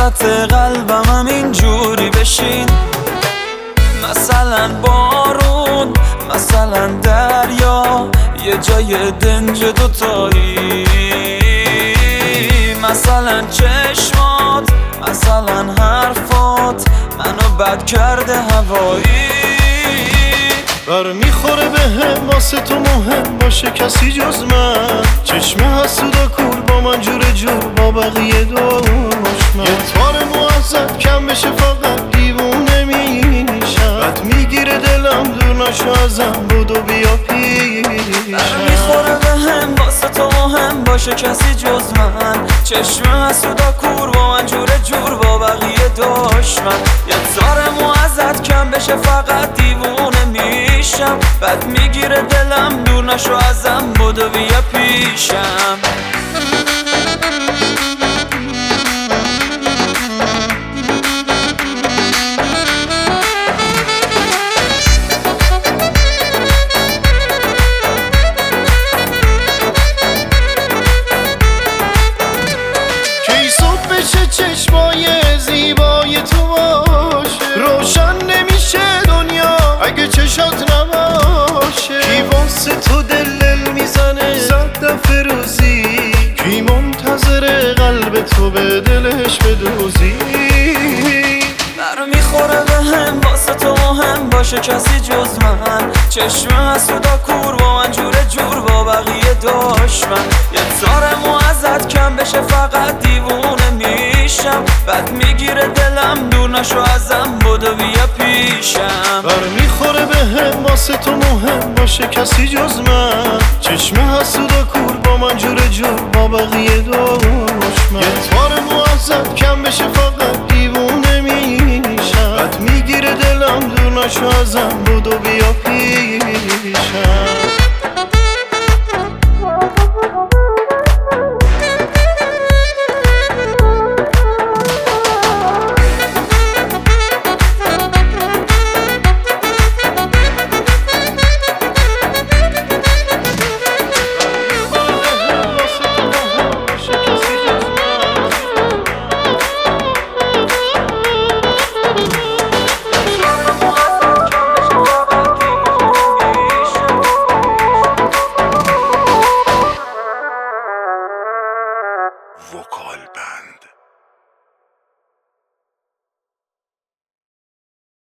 وسط قلبم همین جوری بشین، مثلا بارون، مثلا دریا، یه جای دنج دوتایی، مثلا چشمات، مثلا حرفات منو بد کرده هوایی. میخوره به هم واسه تو مهم باشه کسی جز من، چشم حسودا کور با من جور جور با بقیه دشمن، یه تار معذب کم بشه فقط دیوونه میشم، بد میگیره دلم دور نشو ازم بودو بیا پیشم. میخوره به هم واسه تو مهم باشه کسی جز من، چشم حسودا کور با من جور جور با بقیه دشمن، یه تار معذب کم بشه فقط دیوونه میشم، بد میگیره دلم دور نشو ازم بودو بیا پیشم. کی صبح بشه چشمای زیبای تو باشه، روشن نمیشه دنیا اگه چشات نباشه، کی واسه تو دل میزنه 100 دفعه روزی، کی منتظر قلب تو به دلش بدوزی. میخوره به هم واسه تو مهم باشه کسی جز من، چشم حسودا کور با من جور جور با بقیه دشمن، یه تار معذب کم بشه فقط دیوونه میشم، بد میگیره دلم دور نشو ازم بودو بیا پیشم. میخوره به هم واسه تو مهم باشه کسی جز من، چشم حسودا کور با من جور جور با بقیه دشمن، یه تار معذب کم بشه فقط دیوونه میشم، بد میگیره دلم دور نشو ازم بودو بیا پیشم. وکال بند